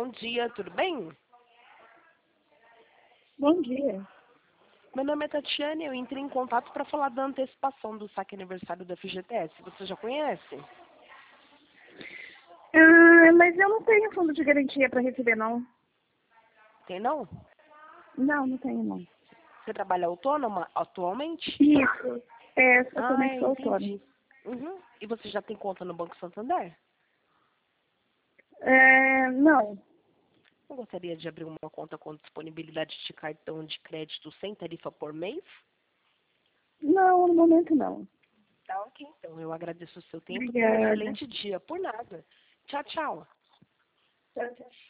dia, tudo bem? Bom dia. Meu nome é Tatiane, eu entrei em contato para falar da antecipação do saque aniversário da FGTS. Você já conhece? Mas eu não tenho fundo de garantia para receber, não. Tem não? Não, não tenho, não. Você trabalha autônoma atualmente? Isso. Eu também sou autônoma. Entendi. Uhum. E você já tem conta no Banco Santander? Não. Eu gostaria de abrir uma conta com disponibilidade de cartão de crédito sem tarifa por mês? Não, no momento não. Tá ok. Então, eu agradeço o seu tempo e tenha um Obrigada. excelente dia. Por nada. Tchau, tchau. Tchau, tchau.